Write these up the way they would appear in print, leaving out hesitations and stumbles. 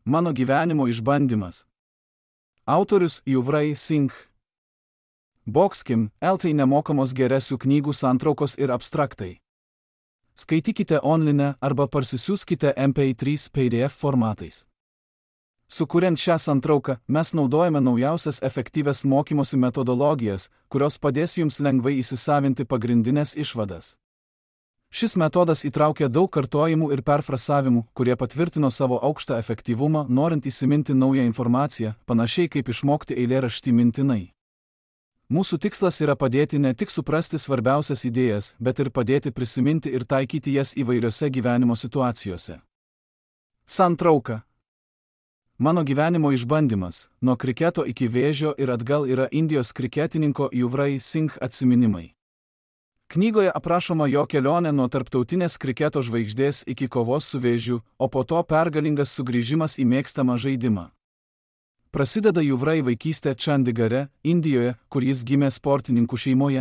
Mano gyvenimo išbandymas. Autorius Yuvray Singh. Boxkim, LT nemokamos geresių knygų santraukos ir abstraktai. Skaitykite online arba parsisiųskite MP3 PDF formatais. Sukuriant šią santrauką, mes naudojame naujausias efektyvias mokymosi metodologijas, kurios padės jums lengvai įsisavinti pagrindinės išvadas. Šis metodas įtraukia daug kartojimų ir perfrasavimų, kurie patvirtino savo aukštą efektyvumą, norint įsiminti naują informaciją, panašiai kaip išmokti eilėraštį mintinai. Mūsų tikslas yra padėti ne tik suprasti svarbiausias idėjas, bet ir padėti prisiminti ir taikyti jas įvairiose gyvenimo situacijose. Santrauka. Mano gyvenimo išbandymas, nuo kriketo iki vėžio ir atgal yra Indijos kriketininko Yuvray Singh atsiminimai. Knygoje aprašoma jo kelionė nuo tarptautinės kriketo žvaigždės iki kovos su vėžiu, o po to pergalingas sugrįžimas į mėgstamą žaidimą. Prasideda Yuvray vaikystė Čandigare, Indijoje, kur jis gimė sportininkų šeimoje.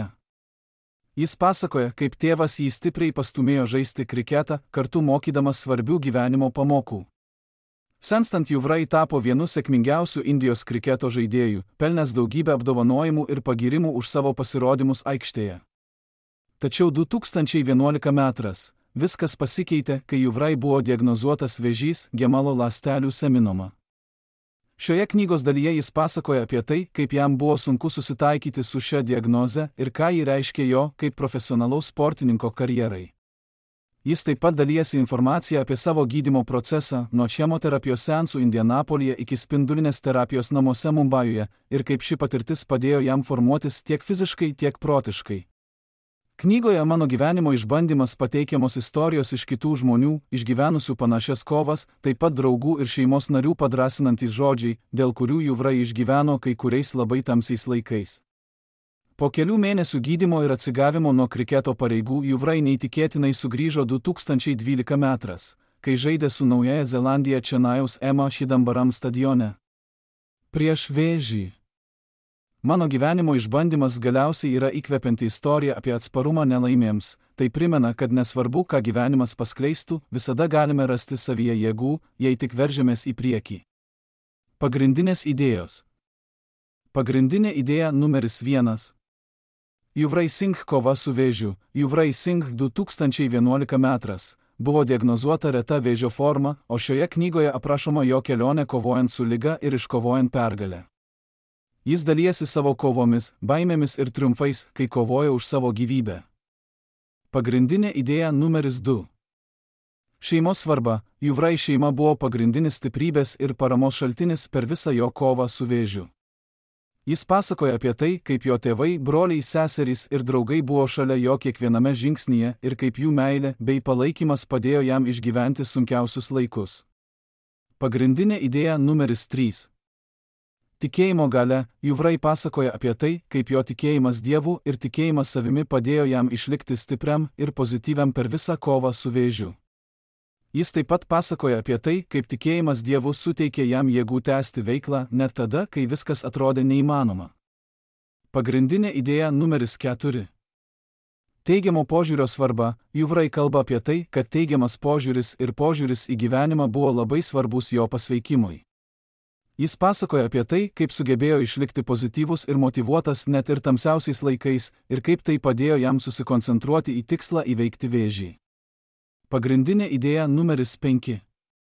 Jis pasakoja, kaip tėvas jį stipriai pastūmėjo žaisti kriketą, kartu mokydamas svarbių gyvenimo pamokų. Senstant Yuvray tapo vienu sėkmingiausių Indijos kriketo žaidėjų, pelnęs daugybę apdovanojimų ir pagyrimų už savo pasirodymus aikštėje. Tačiau 2011 metais viskas pasikeitė, kai Yuvray buvo diagnozuotas vėžys gemalo ląstelių seminoma. Šioje knygos dalyje jis pasakoja apie tai, kaip jam buvo sunku susitaikyti su šia diagnoze ir ką ji reiškė jo kaip profesionalaus sportininko karjerai. Jis taip pat dalijasi informaciją apie savo gydymo procesą nuo chemoterapijos seansų Indianapolyje iki spindulinės terapijos namuose Mumbajuje ir kaip ši patirtis padėjo jam formuotis tiek fiziškai, tiek protiškai. Knygoje Mano gyvenimo išbandymas pateikiamos istorijos iš kitų žmonių, išgyvenusių panašias kovas, taip pat draugų ir šeimos narių padrasinantys žodžiai, dėl kurių Yuvray išgyveno kai kuriais labai tamsiais laikais. Po kelių mėnesių gydymo ir atsigavimo nuo kriketo pareigų Yuvray neįtikėtinai sugrįžo 2012 metais, kai žaidė su Naująja Zelandija Čenajaus Ema Chidambaram stadione. Prieš vėžį. Mano gyvenimo išbandymas galiausiai yra įkvepianti istorija apie atsparumą nelaimėms, tai primena, kad nesvarbu, ką gyvenimas paskleistų, visada galime rasti savyje jėgų, jei tik veržiamės į priekį. Pagrindinės idėjos. Pagrindinė idėja numeris 1. Yuvray Singh kova su vėžiu. Yuvray Singh 2011 metais buvo diagnozuota reta vėžio forma, o šioje knygoje aprašoma jo kelionė kovojant su liga ir iškovojant pergalę. Jis dalijasi savo kovomis, baimėmis ir triumfais, kai kovoja už savo gyvybę. Pagrindinė idėja numeris 2. Šeimos svarba. Yuvray šeima buvo pagrindinis stiprybės ir paramos šaltinis per visą jo kovą su vėžiu. Jis pasakoja apie tai, kaip jo tėvai, broliai, seserys ir draugai buvo šalia jo kiekviename žingsnyje ir kaip jų meilė bei palaikymas padėjo jam išgyventi sunkiausius laikus. Pagrindinė idėja numeris 3. Tikėjimo galia. Yuvray pasakoja apie tai, kaip jo tikėjimas Dievu ir tikėjimas savimi padėjo jam išlikti stipriam ir pozityviam per visą kovą su vėžiu. Jis taip pat pasakoja apie tai, kaip tikėjimas Dievu suteikė jam jėgų tęsti veiklą net tada, kai viskas atrodė neįmanoma. Pagrindinė idėja numeris 4. Teigiamo požiūrio svarba. Yuvray kalba apie tai, kad teigiamas požiūris ir požiūris į gyvenimą buvo labai svarbus jo pasveikimui. Jis pasakoja apie tai, kaip sugebėjo išlikti pozityvus ir motyvuotas net ir tamsiausiais laikais ir kaip tai padėjo jam susikoncentruoti į tikslą įveikti vėžį. Pagrindinė idėja numeris 5.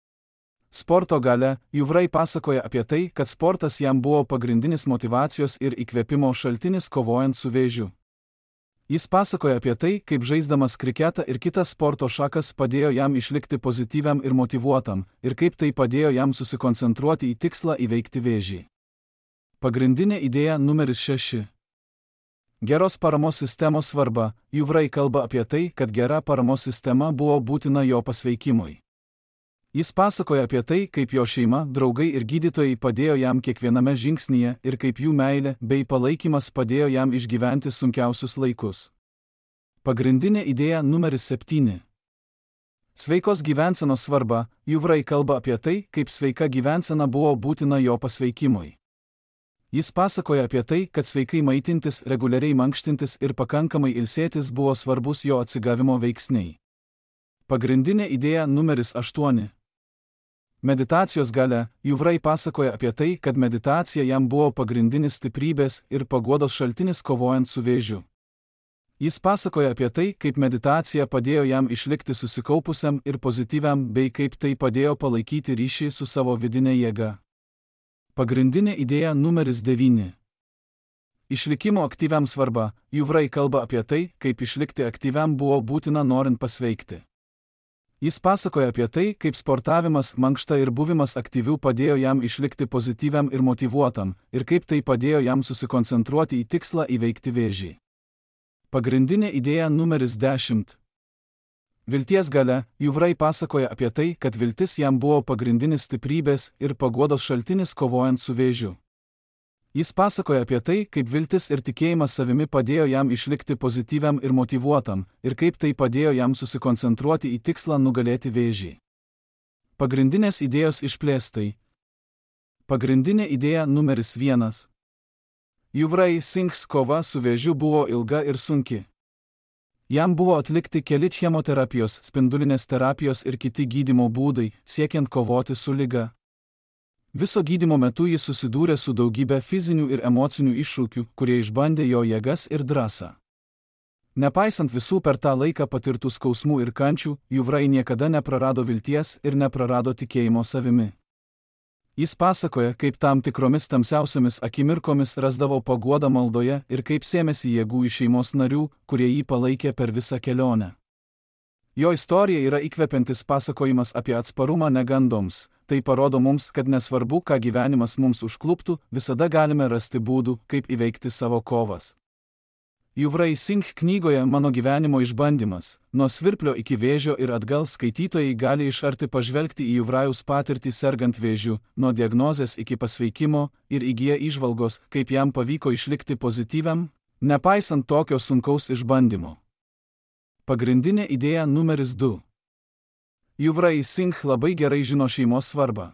Sporto galia. Yuvray pasakoja apie tai, kad sportas jam buvo pagrindinis motyvacijos ir įkvėpimo šaltinis kovojant su vėžiu. Jis pasakoja apie tai, kaip žaisdamas kriketą ir kitas sporto šakas padėjo jam išlikti pozityviam ir motyvuotam, ir kaip tai padėjo jam susikoncentruoti į tikslą įveikti vėžį. Pagrindinė idėja numeris 6. Geros paramos sistemos svarba. Yuvray kalba apie tai, kad gera paramos sistema buvo būtina jo pasveikimui. Jis pasakoja apie tai, kaip jo šeima, draugai ir gydytojai padėjo jam kiekviename žingsnyje ir kaip jų meilė bei palaikymas padėjo jam išgyventi sunkiausius laikus. Pagrindinė idėja numeris 7. Sveikos gyvensenos svarba. Yuvray kalba apie tai, kaip sveika gyvensena buvo būtina jo pasveikimui. Jis pasakoja apie tai, kad sveikai maitintis, reguliariai mankštintis ir pakankamai ilsėtis buvo svarbus jo atsigavimo veiksniai. Pagrindinė idėja numeris 8. Meditacijos gale, Juvrai pasakoja apie tai, kad meditacija jam buvo pagrindinis stiprybės ir paguodos šaltinis kovojant su vėžiu. Jis pasakoja apie tai, kaip meditacija padėjo jam išlikti susikaupusiam ir pozityviam, bei kaip tai padėjo palaikyti ryšį su savo vidinė jėga. Pagrindinė idėja numeris 9. Išlikimo aktyviam svarba. Juvrai kalba apie tai, kaip išlikti aktyviam buvo būtina norint pasveikti. Jis pasakoja apie tai, kaip sportavimas, mankšta ir buvimas aktyviu padėjo jam išlikti pozityviam ir motyvuotam, ir kaip tai padėjo jam susikoncentruoti į tikslą įveikti vėžį. Pagrindinė idėja numeris 10. Vilties gale, Juvrai pasakoja apie tai, kad viltis jam buvo pagrindinis stiprybės ir paguodos šaltinis kovojant su vėžiu. Jis pasakoja apie tai, kaip viltis ir tikėjimas savimi padėjo jam išlikti pozityviam ir motyvuotam, ir kaip tai padėjo jam susikoncentruoti į tikslą nugalėti vėžį. Pagrindinės idėjos išplėstai. Pagrindinė idėja numeris 1. Juvrai Singhs kova su vėžiu buvo ilga ir sunki. Jam buvo atlikti keli chemoterapijos, spindulinės terapijos ir kiti gydymo būdai, siekiant kovoti su liga. Viso gydymo metu jis susidūrė su daugybė fizinių ir emocinių iššūkių, kurie išbandė jo jėgas ir drąsą. Nepaisant visų per tą laiką patirtų skausmų ir kančių, Juvrai niekada neprarado vilties ir neprarado tikėjimo savimi. Jis pasakoja, kaip tam tikromis tamsiausiamis akimirkomis rasdavo paguodą maldoje ir kaip sėmėsi jėgų iš šeimos narių, kurie jį palaikė per visą kelionę. Jo istorija yra įkvepiantis pasakojimas apie atsparumą negandoms. Tai parodo mums, kad nesvarbu, ką gyvenimas mums užkluptų, visada galime rasti būdų, kaip įveikti savo kovas. Juvrai Singh knygoje Mano gyvenimo išbandymas, nuo svirplio iki vėžio ir atgal skaitytojai gali iš arti pažvelgti į Juvrajaus patirtį sergant vėžiu, nuo diagnozės iki pasveikimo ir įgyja įžvalgos, kaip jam pavyko išlikti pozityviam, nepaisant tokio sunkaus išbandymo. Pagrindinė idėja numeris 2. Juvrai Singh labai gerai žino šeimos svarbą.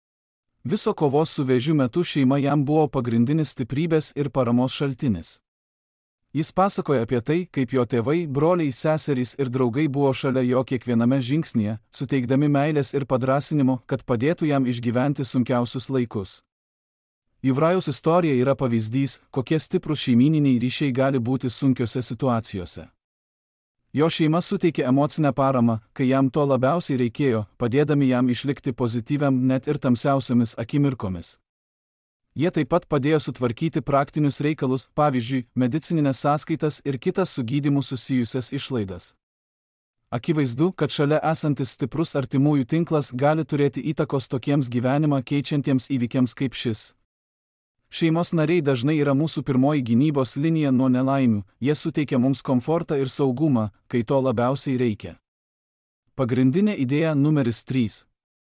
Viso kovos su vėžiu metu šeima jam buvo pagrindinis stiprybės ir paramos šaltinis. Jis pasakoja apie tai, kaip jo tėvai, broliai, seserys ir draugai buvo šalia jo kiekviename žingsnyje, suteikdami meilės ir padrąsinimo, kad padėtų jam išgyventi sunkiausius laikus. Juvrajaus istorija yra pavyzdys, kokie stiprūs šeimyniniai ryšiai gali būti sunkiose situacijose. Jo šeima suteikė emocinę paramą, kai jam to labiausiai reikėjo, padėdami jam išlikti pozityviam net ir tamsiausiamis akimirkomis. Jie taip pat padėjo sutvarkyti praktinius reikalus, pavyzdžiui, medicininės sąskaitas ir kitas su gydymu susijusias išlaidas. Akivaizdu, kad šalia esantis stiprus artimųjų tinklas gali turėti įtakos tokiems gyvenimą keičiantiems įvykiams kaip šis. Šeimos nariai dažnai yra mūsų pirmoji gynybos linija nuo nelaimių, jie suteikia mums komfortą ir saugumą, kai to labiausiai reikia. Pagrindinė idėja numeris 3.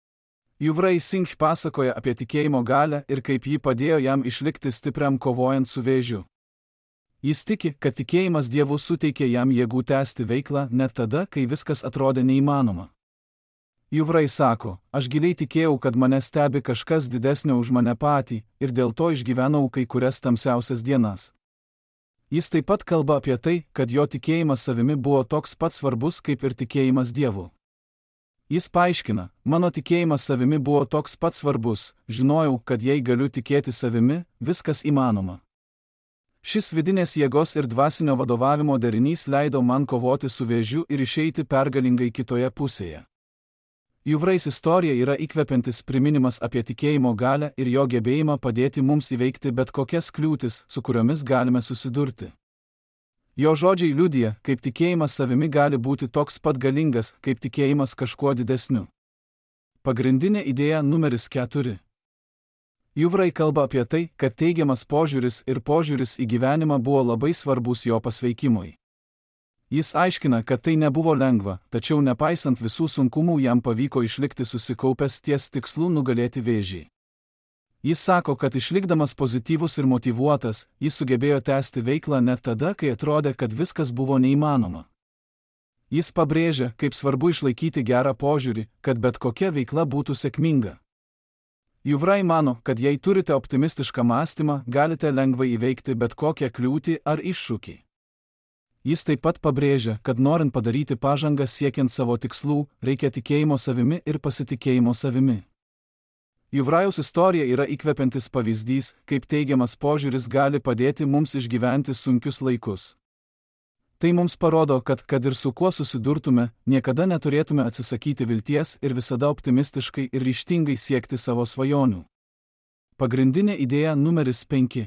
Juvrai Singh pasakoja apie tikėjimo galią ir kaip ji padėjo jam išlikti stipriam kovojant su vėžiu. Jis tiki, kad tikėjimas Dievu suteikė jam jėgų tęsti veiklą net tada, kai viskas atrodė neįmanoma. Juvrai sako, aš giliai tikėjau, kad mane stebi kažkas didesnio už mane patį, ir dėl to išgyvenau kai kurias tamsiausias dienas. Jis taip pat kalba apie tai, kad jo tikėjimas savimi buvo toks pat svarbus kaip ir tikėjimas Dievu. Jis paaiškina, mano tikėjimas savimi buvo toks pat svarbus, žinojau, kad jei galiu tikėti savimi, viskas įmanoma. Šis vidinės jėgos ir dvasinio vadovavimo derinys leido man kovoti su vėžiu ir išeiti pergalingai kitoje pusėje. Juvrais istorija yra įkvepiantis priminimas apie tikėjimo galią ir jo gebėjimą padėti mums įveikti bet kokias kliūtis, su kuriomis galime susidurti. Jo žodžiai liudija, kaip tikėjimas savimi gali būti toks pat galingas, kaip tikėjimas kažkuo didesniu. Pagrindinė idėja numeris 4. Juvrai kalba apie tai, kad teigiamas požiūris ir požiūris į gyvenimą buvo labai svarbus jo pasveikimui. Jis aiškina, kad tai nebuvo lengva, tačiau nepaisant visų sunkumų jam pavyko išlikti susikaupęs ties tikslu nugalėti vėžį. Jis sako, kad išlikdamas pozityvus ir motyvuotas, jis sugebėjo tęsti veiklą net tada, kai atrodė, kad viskas buvo neįmanoma. Jis pabrėžia, kaip svarbu išlaikyti gerą požiūrį, kad bet kokia veikla būtų sėkminga. Juvrai mano, kad jei turite optimistišką mąstymą, galite lengvai įveikti bet kokią kliūtį ar iššūkį. Jis taip pat pabrėžia, kad norint padaryti pažangą siekiant savo tikslų, reikia tikėjimo savimi ir pasitikėjimo savimi. Juvrajaus istorija yra įkvepiantis pavyzdys, kaip teigiamas požiūris gali padėti mums išgyventi sunkius laikus. Tai mums parodo, kad ir su kuo susidurtume, niekada neturėtume atsisakyti vilties ir visada optimistiškai ir ryžtingai siekti savo svajonių. Pagrindinė idėja numeris 5.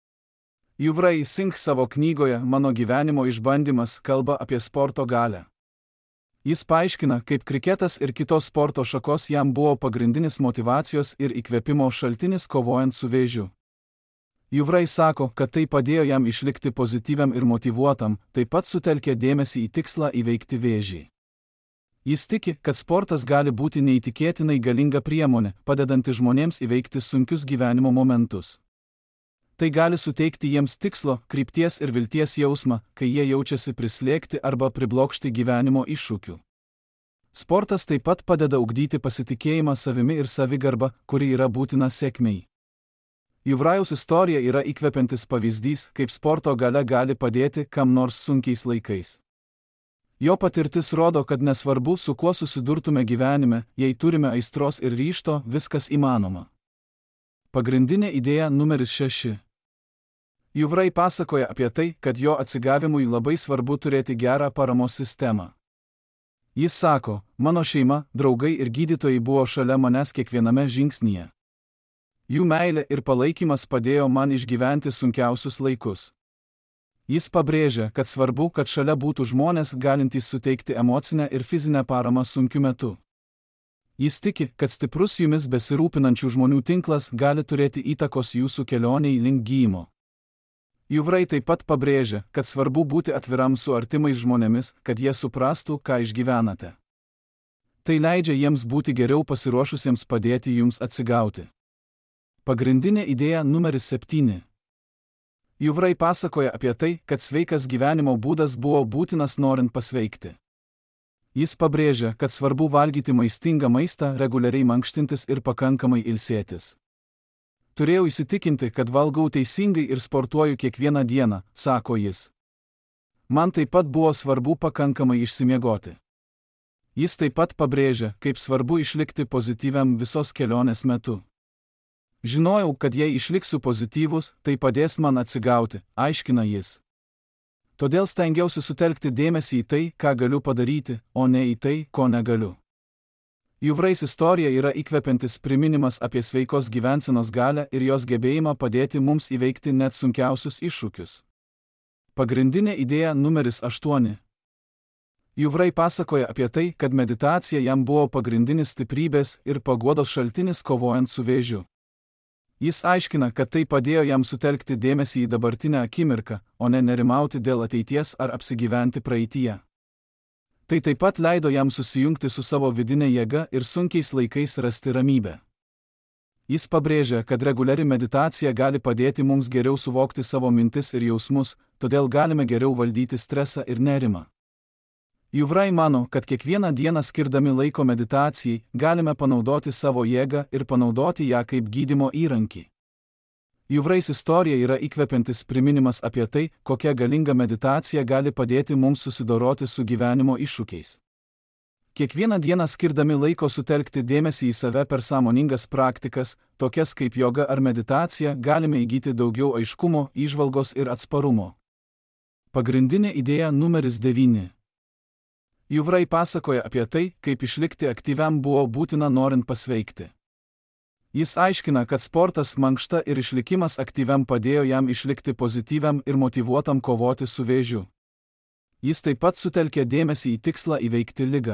Yuvray Singh savo knygoje Mano gyvenimo išbandymas kalba apie sporto galią. Jis paaiškina, kaip kriketas ir kitos sporto šakos jam buvo pagrindinis motyvacijos ir įkvėpimo šaltinis kovojant su vėžiu. Yuvray sako, kad tai padėjo jam išlikti pozityviam ir motyvuotam, taip pat sutelkė dėmesį į tikslą įveikti vėžį. Jis tiki, kad sportas gali būti neįtikėtinai galinga priemonė, padedanti žmonėms įveikti sunkius gyvenimo momentus. Tai gali suteikti jiems tikslo, krypties ir vilties jausmą, kai jie jaučiasi prislėgti arba priblokšti gyvenimo iššūkių. Sportas taip pat padeda ugdyti pasitikėjimą savimi ir savigarbą, kuri yra būtina sėkmei. Juvrajaus istorija yra įkvepiantis pavyzdys, kaip sporto galia gali padėti kam nors sunkiais laikais. Jo patirtis rodo, kad nesvarbu, su kuo susidurtume gyvenime, jei turime aistros ir ryžto, viskas įmanoma. Pagrindinė idėja numeris 6. Yuvray pasakoja apie tai, kad jo atsigavimui labai svarbu turėti gerą paramos sistemą. Jis sako, mano šeima, draugai ir gydytojai buvo šalia manęs kiekviename žingsnyje. Jų meilė ir palaikymas padėjo man išgyventi sunkiausius laikus. Jis pabrėžia, kad svarbu, kad šalia būtų žmonės galintys suteikti emocinę ir fizinę paramą sunkiu metu. Jis tiki, kad stiprus jumis besirūpinančių žmonių tinklas gali turėti įtakos jūsų kelioniai link gydymo. Yuvray taip pat pabrėžia, kad svarbu būti atviram su artimais žmonėmis, kad jie suprastų, ką išgyvenate. Tai leidžia jiems būti geriau pasiruošusiems padėti jums atsigauti. Pagrindinė idėja numeris 7. Yuvray pasakoja apie tai, kad sveikas gyvenimo būdas buvo būtinas norint pasveikti. Jis pabrėžia, kad svarbu valgyti maistingą maistą, reguliariai mankštintis ir pakankamai ilsėtis. Turėjau įsitikinti, kad valgau teisingai ir sportuoju kiekvieną dieną, sako jis. Man taip pat buvo svarbu pakankamai išsimiegoti. Jis taip pat pabrėžia, kaip svarbu išlikti pozityviam visos kelionės metu. Žinojau, kad jei išliksiu pozityvus, tai padės man atsigauti, aiškina jis. Todėl stengiausi sutelkti dėmesį į tai, ką galiu padaryti, o ne į tai, ko negaliu. Yuvrays istorija yra įkvepiantis priminimas apie sveikos gyvensenos galią ir jos gebėjimą padėti mums įveikti net sunkiausius iššūkius. Pagrindinė idėja numeris 8. Yuvray pasakoja apie tai, kad meditacija jam buvo pagrindinis stiprybės ir paguodos šaltinis kovojant su vėžiu. Jis aiškina, kad tai padėjo jam sutelkti dėmesį į dabartinę akimirką, o ne nerimauti dėl ateities ar apsigyventi praeityje. Tai taip pat leido jam susijungti su savo vidinė jėga ir sunkiais laikais rasti ramybę. Jis pabrėžia, kad reguliari meditacija gali padėti mums geriau suvokti savo mintis ir jausmus, todėl galime geriau valdyti stresą ir nerimą. Yuvray mano, kad kiekvieną dieną skirdami laiko meditacijai, galime panaudoti savo jėgą ir panaudoti ją kaip gydymo įrankį. Yuvrays istorija yra įkvepiantis priminimas apie tai, kokia galinga meditacija gali padėti mums susidoroti su gyvenimo iššūkiais. Kiekvieną dieną skirdami laiko sutelkti dėmesį į save per sąmoningas praktikas, tokias kaip joga ar meditacija, galime įgyti daugiau aiškumo, įžvalgos ir atsparumo. Pagrindinė idėja numeris 9. Yuvray pasakoja apie tai, kaip išlikti aktyviam buvo būtina norint pasveikti. Jis aiškina, kad sportas, mankšta ir išlikimas aktyviam padėjo jam išlikti pozityviam ir motyvuotam kovoti su vėžiu. Jis taip pat sutelkė dėmesį į tikslą įveikti ligą.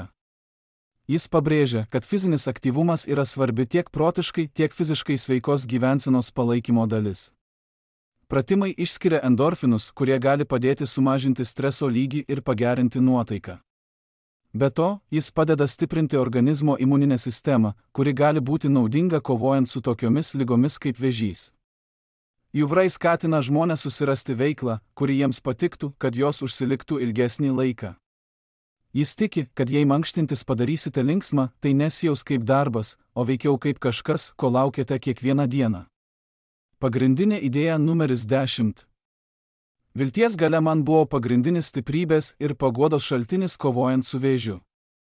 Jis pabrėžia, kad fizinis aktyvumas yra svarbi tiek protiškai, tiek fiziškai sveikos gyvensenos palaikymo dalis. Pratimai išskiria endorfinus, kurie gali padėti sumažinti streso lygį ir pagerinti nuotaiką. Be to, jis padeda stiprinti organizmo imuninę sistemą, kuri gali būti naudinga kovojant su tokiomis ligomis kaip vėžys. Yuvray skatina žmones susirasti veiklą, kuri jiems patiktų, kad jos užsiliktų ilgesnį laiką. Jis tiki, kad jei mankštintis padarysite linksmą, tai nesijaus kaip darbas, o veikiau kaip kažkas, ko laukiate kiekvieną dieną. Pagrindinė idėja numeris 10. Vilties galia man buvo pagrindinis stiprybės ir paguodos šaltinis kovojant su vėžiu.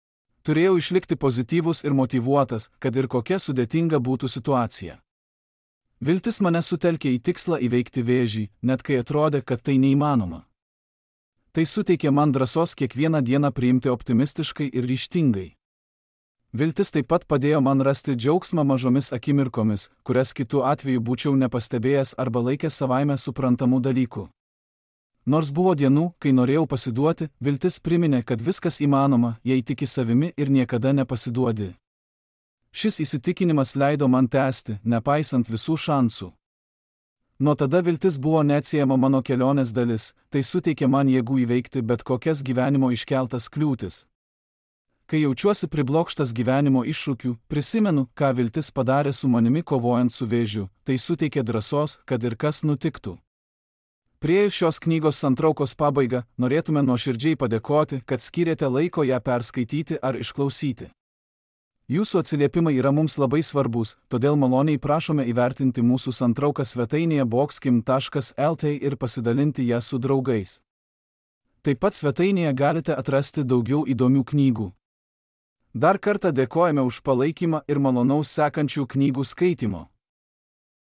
Turėjau išlikti pozityvus ir motyvuotas, kad ir kokia sudėtinga būtų situacija. Viltis mane sutelkė į tikslą įveikti vėžį, net kai atrodė, kad tai neįmanoma. Tai suteikė man drąsos kiekvieną dieną priimti optimistiškai ir ryžtingai. Viltis taip pat padėjo man rasti džiaugsmą mažomis akimirkomis, kurias kitu atveju būčiau nepastebėjęs arba laikęs savaime suprantamų dalykų. Nors buvo dienų, kai norėjau pasiduoti, viltis priminė, kad viskas įmanoma, jei tiki savimi ir niekada nepasiduodi. Šis įsitikinimas leido man tęsti, nepaisant visų šansų. Nuo tada viltis buvo neatsiejama mano kelionės dalis, tai suteikė man jėgų įveikti bet kokias gyvenimo iškeltas kliūtis. Kai jaučiuosi priblokštas gyvenimo iššūkių, prisimenu, ką viltis padarė su manimi kovojant su vėžiu, tai suteikė drąsos, kad ir kas nutiktų. Priėjus šios knygos santraukos pabaigą, norėtume nuoširdžiai padėkoti, kad skyrėte laiko ją perskaityti ar išklausyti. Jūsų atsiliepimai yra mums labai svarbus, todėl maloniai prašome įvertinti mūsų santrauką svetainėje boxkim.lt ir pasidalinti ją su draugais. Taip pat svetainėje galite atrasti daugiau įdomių knygų. Dar kartą dėkojame už palaikymą ir malonaus sekančių knygų skaitimo.